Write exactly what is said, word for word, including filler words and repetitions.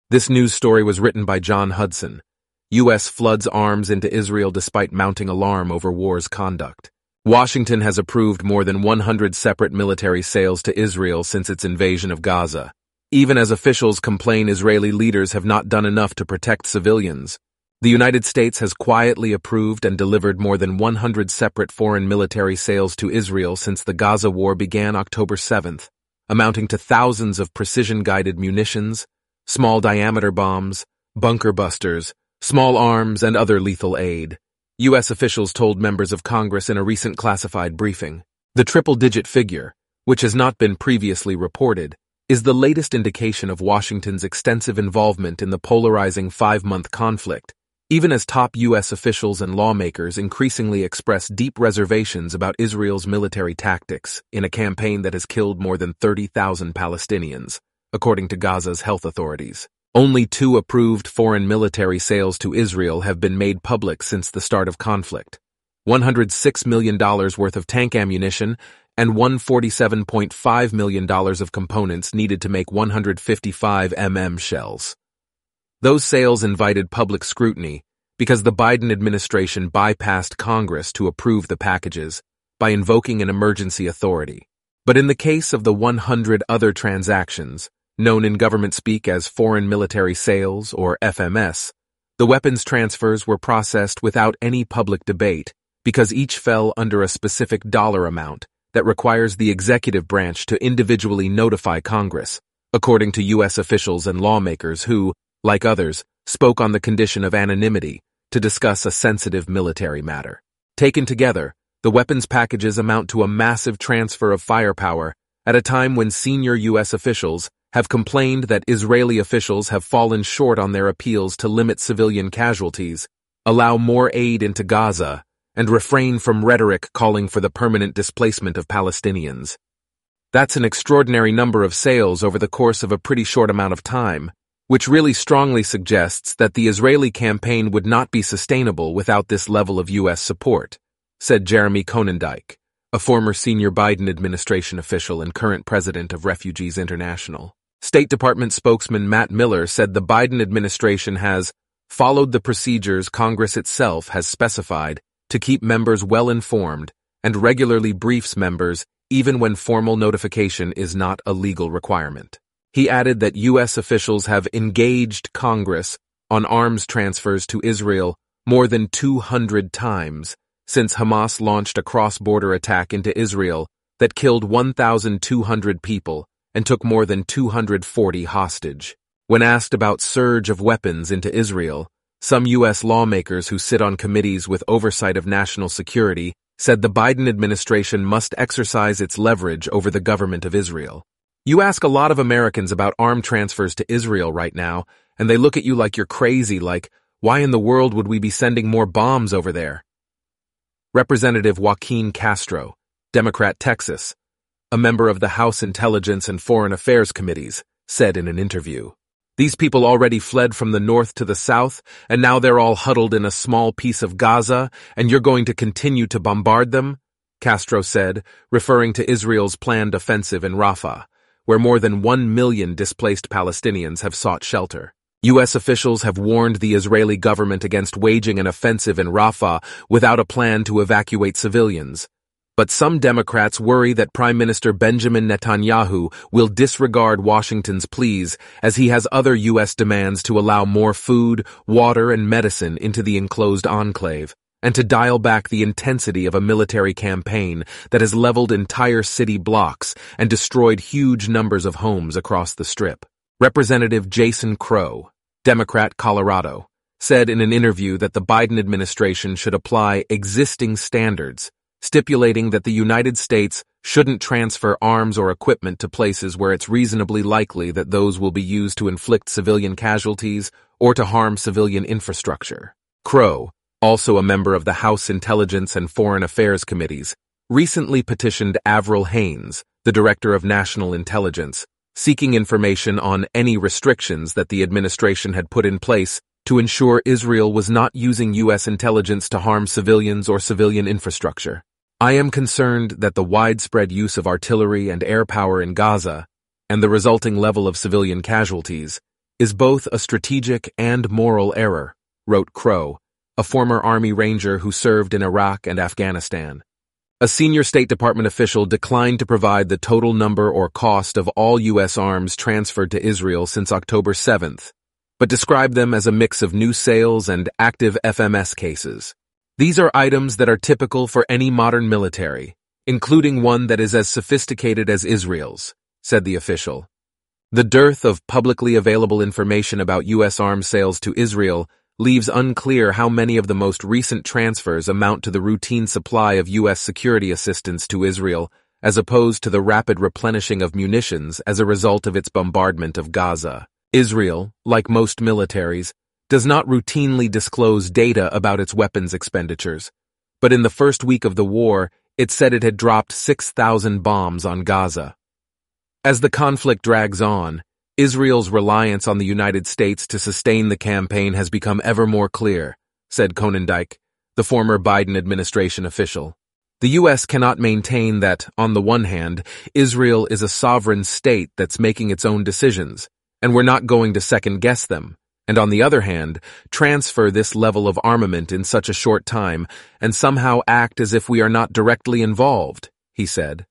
This news story was written by John Hudson. U S floods arms into Israel despite mounting alarm over war's conduct. Washington has approved more than one hundred separate military sales to Israel since its invasion of Gaza, even as officials complain Israeli leaders have not done enough to protect civilians. The United States has quietly approved and delivered more than one hundred separate foreign military sales to Israel since the Gaza war began October seventh, amounting to thousands of precision-guided munitions, small-diameter bombs, bunker busters, small arms, and other lethal aid. U S officials told members of Congress in a recent classified briefing. The triple-digit figure, which has not been previously reported, is the latest indication of Washington's extensive involvement in the polarizing five-month conflict, even as top U S officials and lawmakers increasingly express deep reservations about Israel's military tactics in a campaign that has killed more than thirty thousand Palestinians, according to Gaza's health authorities. Only two approved foreign military sales to Israel have been made public since the start of conflict: one hundred six million dollars worth of tank ammunition and one hundred forty-seven point five million dollars of components needed to make one hundred fifty-five millimeter shells. Those sales invited public scrutiny because the Biden administration bypassed Congress to approve the packages by invoking an emergency authority. But in the case of the one hundred other transactions, known in government speak as foreign military sales or F M S, the weapons transfers were processed without any public debate because each fell under a specific dollar amount that requires the executive branch to individually notify Congress, according to U S officials and lawmakers who, like others, spoke on the condition of anonymity to discuss a sensitive military matter. Taken together, the weapons packages amount to a massive transfer of firepower at a time when senior U S officials have complained that Israeli officials have fallen short on their appeals to limit civilian casualties, allow more aid into Gaza, and refrain from rhetoric calling for the permanent displacement of Palestinians. That's an extraordinary number of sales over the course of a pretty short amount of time, which really strongly suggests that the Israeli campaign would not be sustainable without this level of U S support, said Jeremy Konyndyk, a former senior Biden administration official and current president of Refugees International. State Department spokesman Matt Miller said the Biden administration has followed the procedures Congress itself has specified to keep members well informed and regularly briefs members even when formal notification is not a legal requirement. He added that U S officials have engaged Congress on arms transfers to Israel more than two hundred times since Hamas launched a cross-border attack into Israel that killed one thousand two hundred people and took more than two hundred forty hostage. When asked about surge of weapons into Israel, some U S lawmakers who sit on committees with oversight of national security said the Biden administration must exercise its leverage over the government of Israel. You ask a lot of Americans about arm transfers to Israel right now, and they look at you like you're crazy, like, why in the world would we be sending more bombs over there? Representative Joaquin Castro, Democrat, Texas, a member of the House Intelligence and Foreign Affairs Committees, said in an interview. These people already fled from the north to the south, and now they're all huddled in a small piece of Gaza, and you're going to continue to bombard them? Castro said, referring to Israel's planned offensive in Rafah, where more than one million displaced Palestinians have sought shelter. U S officials have warned the Israeli government against waging an offensive in Rafah without a plan to evacuate civilians. But some Democrats worry that Prime Minister Benjamin Netanyahu will disregard Washington's pleas as he has other U S demands to allow more food, water, and medicine into the enclosed enclave, and to dial back the intensity of a military campaign that has leveled entire city blocks and destroyed huge numbers of homes across the Strip. Representative Jason Crow, Democrat, Colorado, said in an interview that the Biden administration should apply existing standards, stipulating that the United States shouldn't transfer arms or equipment to places where it's reasonably likely that those will be used to inflict civilian casualties or to harm civilian infrastructure. Crow, also a member of the House Intelligence and Foreign Affairs Committees, recently petitioned Avril Haines, the Director of National Intelligence, seeking information on any restrictions that the administration had put in place to ensure Israel was not using U S intelligence to harm civilians or civilian infrastructure. I am concerned that the widespread use of artillery and air power in Gaza, and the resulting level of civilian casualties, is both a strategic and moral error, wrote Crow, a former Army Ranger who served in Iraq and Afghanistan. A senior State Department official declined to provide the total number or cost of all U S arms transferred to Israel since October seventh, but described them as a mix of new sales and active F M S cases. These are items that are typical for any modern military, including one that is as sophisticated as Israel's, said the official. The dearth of publicly available information about U S arms sales to Israel leaves unclear how many of the most recent transfers amount to the routine supply of U S security assistance to Israel, as opposed to the rapid replenishing of munitions as a result of its bombardment of Gaza. Israel, like most militaries, does not routinely disclose data about its weapons expenditures, but in the first week of the war, it said it had dropped six thousand bombs on Gaza. As the conflict drags on, Israel's reliance on the United States to sustain the campaign has become ever more clear, said Konendijk, the former Biden administration official. The U S cannot maintain that, on the one hand, Israel is a sovereign state that's making its own decisions, and we're not going to second-guess them, and on the other hand, transfer this level of armament in such a short time and somehow act as if we are not directly involved, he said.